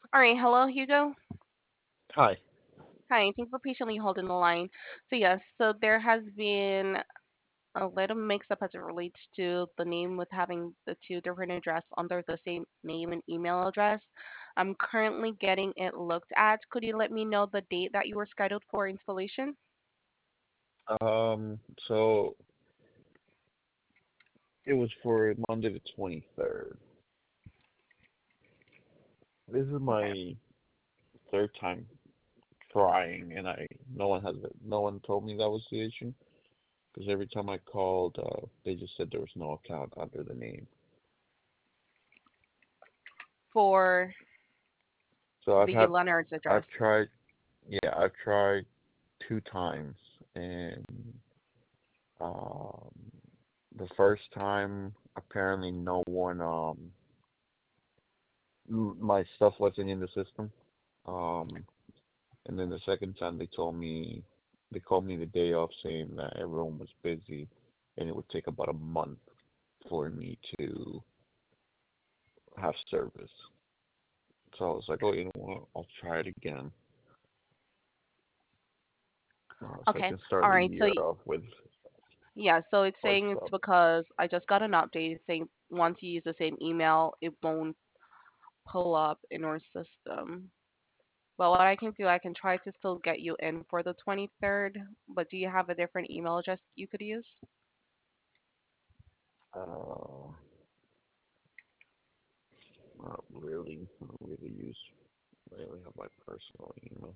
All right, hello, Hugo. Hi. Hi, thanks for patiently holding the line. So yes, so there has been a little mix-up as it relates to the name with having the two different address under the same name and email address. I'm currently getting it looked at. Could you let me know the date that you were scheduled for installation? Um, so it was for Monday the 23rd. This is Okay. my third time trying, and no one told me that was the issue. Because every time I called, they just said there was no account under the name. For So the Leonard's I've address. tried, yeah, I've tried two times, and um, the first time apparently no one, my stuff wasn't in the system. Um, And then the second time they called me the day off saying that everyone was busy and it would take about a month for me to have service. So I was like, oh, you know what? I'll try it again. So I Okay. can start All the right. So year off with yeah, so it's hard saying it's stuff. because I just got an update saying once you use the same email, it won't pull up in our system. But what I can do, I can try to still get you in for the 23rd. But do you have a different email address you could use? Uh, not really. I don't really have my personal email.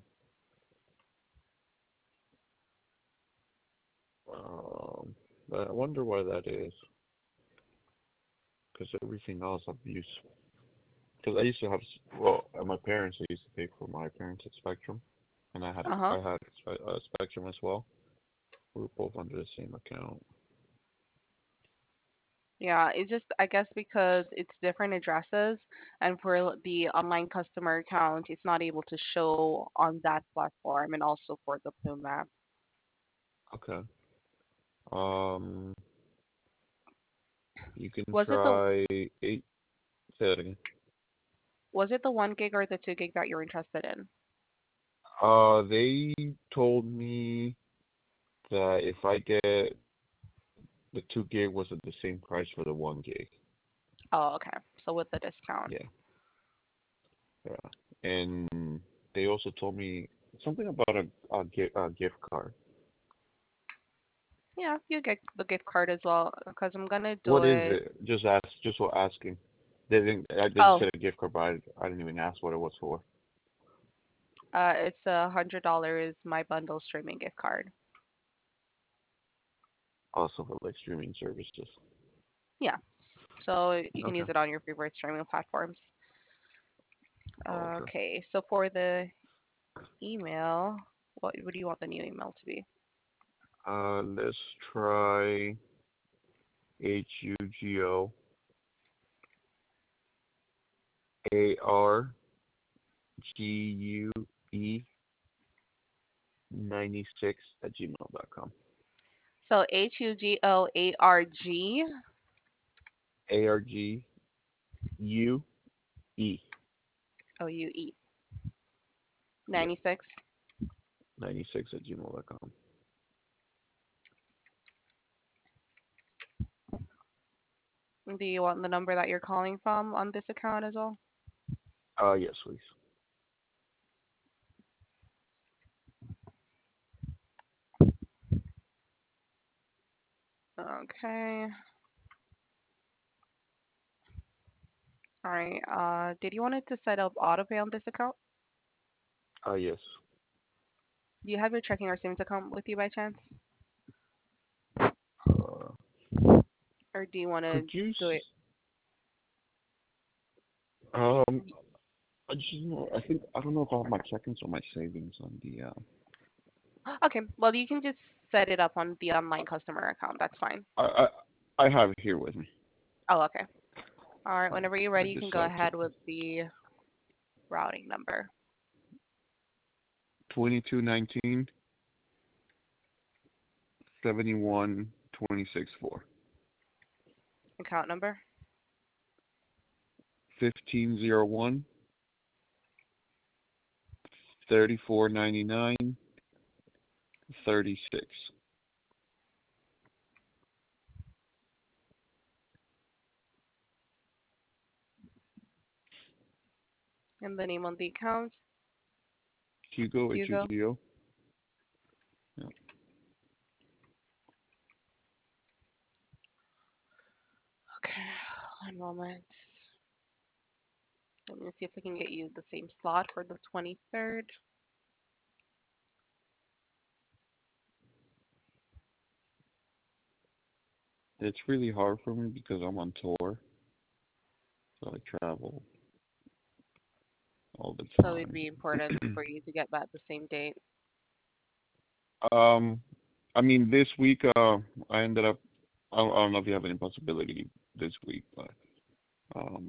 Um, but I wonder why that is. Because everything else I've used. Because I used to have, well, at my parents, I used to pay for my parents at Spectrum, and Uh-huh. I had Spectrum as well. We were both under the same account. Yeah, it's just I guess because it's different addresses, and for the online customer account, it's not able to show on that platform, and also for the Plume app. Okay. Um, you can Was it the try eight. Say that again. was it the 1 gig or the 2 gig that you're interested in? They told me that if I get the 2 gig was at the same price for the 1 gig. Oh, okay. So with the discount. Yeah, yeah. And they also told me something about a gift card. Yeah, you get the gift card as well because I'm gonna do What is it. it? Just for asking. They just Oh, said a gift card, but I didn't even ask what it was for. it's $100 my bundle streaming gift card. Also for like streaming services. Yeah, so you can Okay. use it on your favorite streaming platforms. Oh, okay. Okay, so for the email, what do you want the new email to be? Let's try HUGOARGUE 96 at gmail.com. So HUGOARG. ARGUE OUE yeah 96. 96 at gmail.com. Do you want the number that you're calling from on this account as well? Yes, please. Okay. All right. Did you want it to set up autopay on this account? Yes. Do you have your checking or savings account with you by chance? Uh, Or do you want could to you do it? um I just know. I don't know if I have my check-ins or my savings on the. Okay, well, you can just set it up on the online customer account. That's fine. I I have it here with me. Oh, okay. All right, whenever you're I ready, you just can go saw it too. ahead with the routing number. 2219 7126 4. Account number. 1501 $34.99, 36. And the name on the account, Hugo, Hugo. H-U-G-O. Yeah. Okay, one moment. Let me see if I can get you the same slot for the 23rd. It's really hard for me because I'm on tour, so I travel all the So it'd time. be important for you to get back the same date. um, I mean, this week, I ended up. I don't know if you have any possibility this week, but um,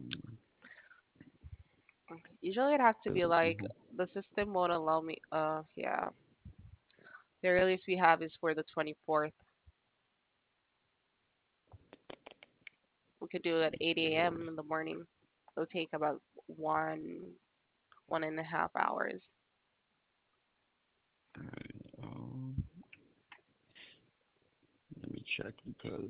Usually it has to 'cause be I'm like home. the system won't allow me. Yeah. The earliest we have is for the 24th. We could do it at 8 24. a.m. in the morning. It'll take about 1.5 hours. Alright, let me check because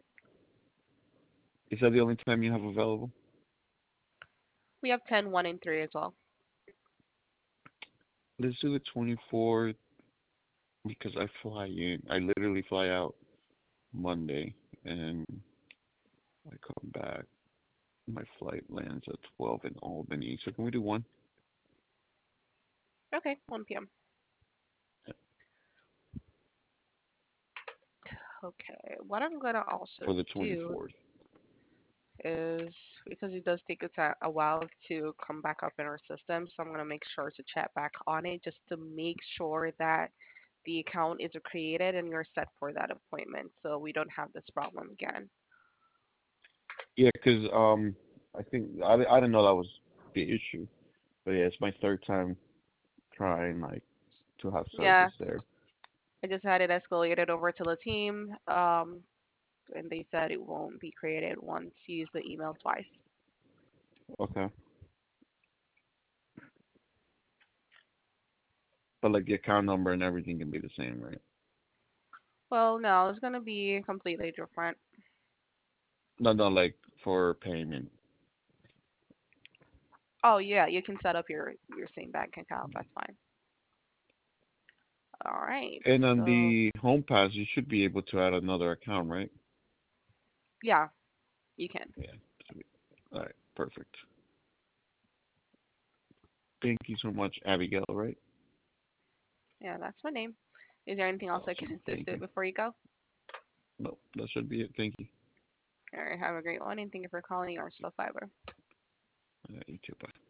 is that the only time you have available? We have 10, 1, and 3 as well. Let's do the 24th because I fly in. I literally fly out Monday and I come back. My flight lands at 12 in Albany. So can we do one? Okay, 1 p.m. Okay, what I'm gonna also For the do 24th. is because it does take a while to come back up in our system, so I'm gonna make sure to chat back on it just to make sure that the account is created and you're set for that appointment, so we don't have this problem again. Yeah, because I think I didn't know that was the issue. But yeah, it's my third time trying like to have Yeah, service there. I just had it escalated over to the team, and they said it won't be created once you use the email twice. Okay. But like the account number and everything can be the same, right? Well, no, it's gonna be completely different. No, no, like for payment. Oh yeah, you can set up your same bank account. That's fine. All right. And on So the home pass, you should be able to add another account, right? yeah, you can. Yeah. Sweet. All right. Perfect. Thank you so much, Abigail, right? Yeah, that's my name. Is there anything else I can Awesome. assist Thank with you. before you go? No, that should be it. Thank you. All right. Have a great one, and thank you for calling our Fiber. You too. Bye.